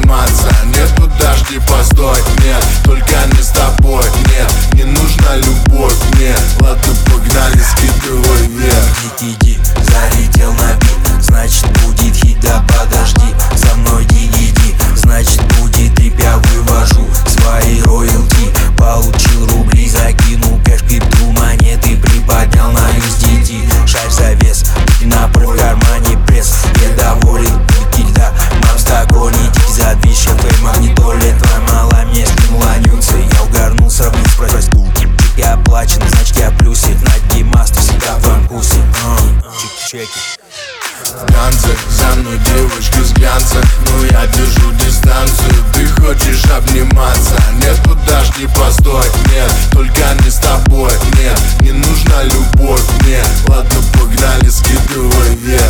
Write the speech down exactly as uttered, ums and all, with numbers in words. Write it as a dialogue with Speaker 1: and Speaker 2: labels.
Speaker 1: обниматься. Нет, подожди, постой, нет, только не с тобой, нет. Не нужна любовь, нет. Ладно, погнали, скидывай вверх.
Speaker 2: Иди, иди, залетел на бит, значит будет хит, да подожди. Со мной иди, иди, значит будет трип, я вывожу свои роялти. Получил рубли, закинул кэш, крипту, монеты приподнял на ю эс ди ти. Шарь завес, напор в кармане пресс. Я доволен, кильда, мам с догонить. За две шефы магнитоле, твоя мала мне скинула нюнсы. Я угорнулся вниз, спросил, чек я оплачен, значит я плюсе. На геймасту всегда в твоем вкусе. Чеки.
Speaker 1: Танцы, за мной девочка с глянца, но я держу дистанцию. Ты хочешь обниматься? Нет, подожди, постой, нет, только не с тобой, нет. Не нужна любовь, нет. Ладно, погнали, скидывай вверх.